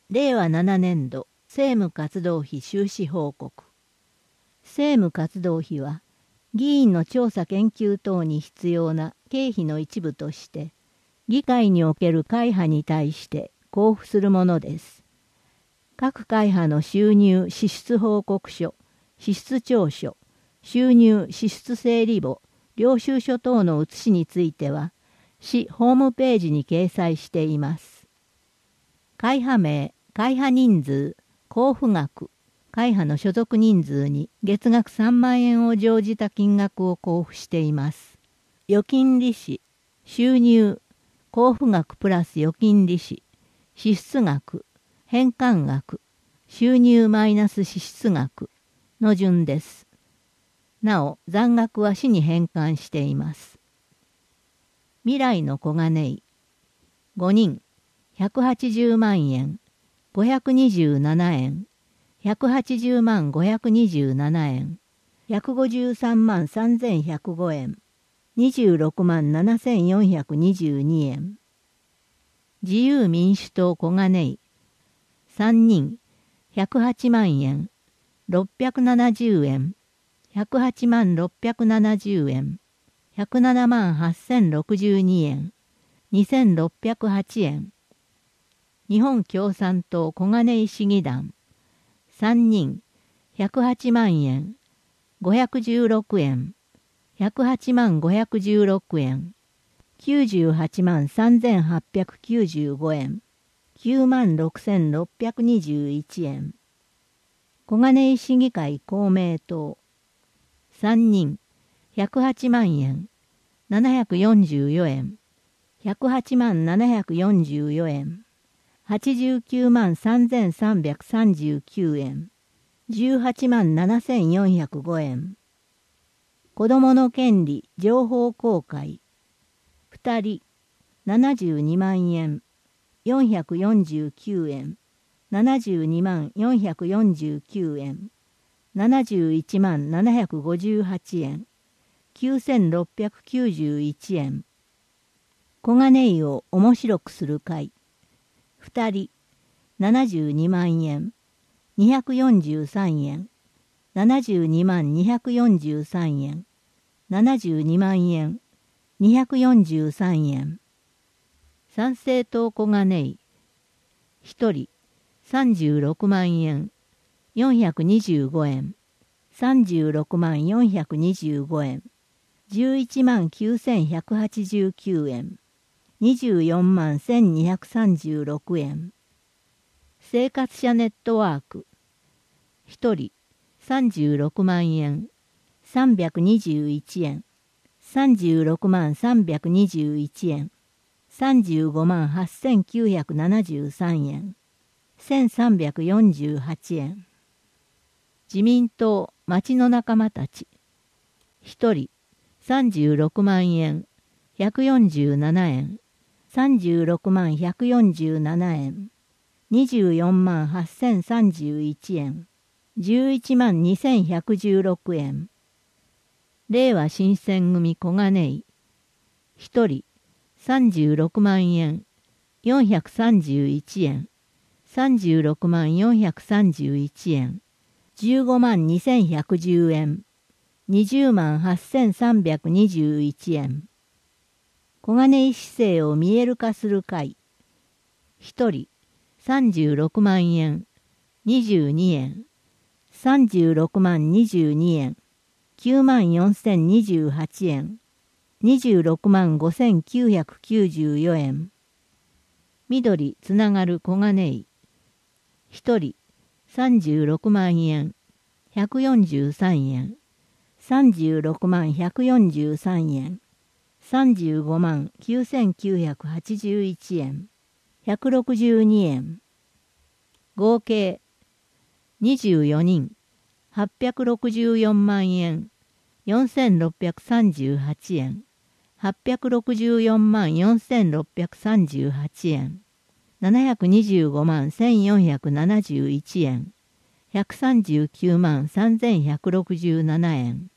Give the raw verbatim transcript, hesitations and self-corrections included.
れいわななねんど政務活動費収支報告。政務活動費は、議員の調査研究等に必要な経費の一部として、議会における会派に対して交付するものです。各会派の収入支出報告書、支出調書、収入支出整理簿、領収書等の写しについては、市ホームページに掲載しています。会派名、会派人数、交付額、会派の所属人数に月額さんまんえんを乗じた金額を交付しています。預金利子、収入、交付額プラス預金利子、支出額、返還額、収入マイナス支出額の順です。なお、残額は市に返還しています。未来の小金井、ごにん、ひゃくはちじゅうまんえん、ごひゃくにじゅうななえん、ひゃくはちじゅうまんごひゃくにじゅうななえん、ひゃくごじゅうさんまんさんぜんひゃくごえん、にじゅうろくまんななせんよんひゃくにじゅうにえん。自由民主党小金井、さんにん、ひゃくはちまんえん、ろっぴゃくななじゅうえん、ひゃくはちまんろっぴゃくななじゅうえん、ひゃくななまんはっせんろくじゅうにえん、にせんろっぴゃくはちえん。日本共産党小金井市議団、さんにん、ひゃくはちまんえん、ごひゃくじゅうろくえん、ひゃくはちまんごひゃくじゅうろくえん、きゅうじゅうはちまんさんぜんはっぴゃくきゅうじゅうごえん、きゅうまんろくせんろっぴゃくにじゅういちえん。小金井市議会公明党、さんにん、ひゃくはちまんえん、ななひゃくよんじゅうよえん、ひゃくはちまんななひゃくよんじゅうよえん、はちじゅうきゅうまんさんぜんさんびゃくさんじゅうきゅうえん、じゅうはちまんななせんよんひゃくごえん。子どもの権利情報公開、ふたり、ななじゅうにまんえん、よんひゃくよんじゅうきゅうえん、ななじゅうにまんよんひゃくよんじゅうきゅうえん、ななじゅういちまんななひゃくごじゅうはちえん、きゅうせんろっぴゃくきゅうじゅういちえん。小金井を面白くする会、ふたり、ななじゅうにまんえん、にひゃくよんじゅうさんえん、ななじゅうにまんにひゃくよんじゅうさんえん、ななじゅうにまんえん、にひゃくよんじゅうさんえん。参政党小金井、ひとり、さんじゅうろくまんえん、よんひゃくにじゅうごえん、さんじゅうろくまんよんひゃくにじゅうごえん、じゅういちまんきゅうせんひゃくはちじゅうきゅうえん、にじゅうよんまんせんにひゃくさんじゅうろくえん。生活者ネットワーク、ひとり、さんじゅうろくまんえん、さんびゃくにじゅういちえん、さんじゅうろくまんさんびゃくにじゅういちえん、さんじゅうごまんはっせんきゅうひゃくななじゅうさんえん、せんさんびゃくよんじゅうはちえん。自民党町の仲間たち、ひとり、さんじゅうろくまんえん、ひゃくよんじゅうななえん、さんじゅうろくまんひゃくよんじゅうななえん、にじゅうよんまんはっせんさんじゅういちえん、じゅういちまんにせんひゃくじゅうろくえん。れいわ新選組小金井、ひとり、さんじゅうろくまんえん、よんひゃくさんじゅういちえん、さんじゅうろくまんよんひゃくさんじゅういちえん、じゅうごまんにせんひゃくじゅうえん、にじゅうまんはっせんさんびゃくにじゅういちえん。小金井市政を見える化する会、ひとり、さんじゅうろくまんえん、にじゅうにえん、さんじゅうろくまんにじゅうにえん、きゅうまんよんせんにじゅうはちえん、にじゅうろくまんごせんきゅうひゃくきゅうじゅうよえん。緑つながる小金井、ひとり、さんじゅうろくまんえん、ひゃくよんじゅうさんえん、さんじゅうろくまんひゃくよんじゅうさんえん、さんじゅうごまんきゅうせんきゅうひゃくはちじゅういちえん、ひゃくろくじゅうにえん。合計にじゅうよにん、はっぴゃくろくじゅうよんまんえん、よんせんろっぴゃくさんじゅうはちえん、はっぴゃくろくじゅうよんまんよんせんろっぴゃくさんじゅうはちえん、ななひゃくにじゅうごまんせんよんひゃくななじゅういちえん、ひゃくさんじゅうきゅうまんさんぜんひゃくろくじゅうななえん。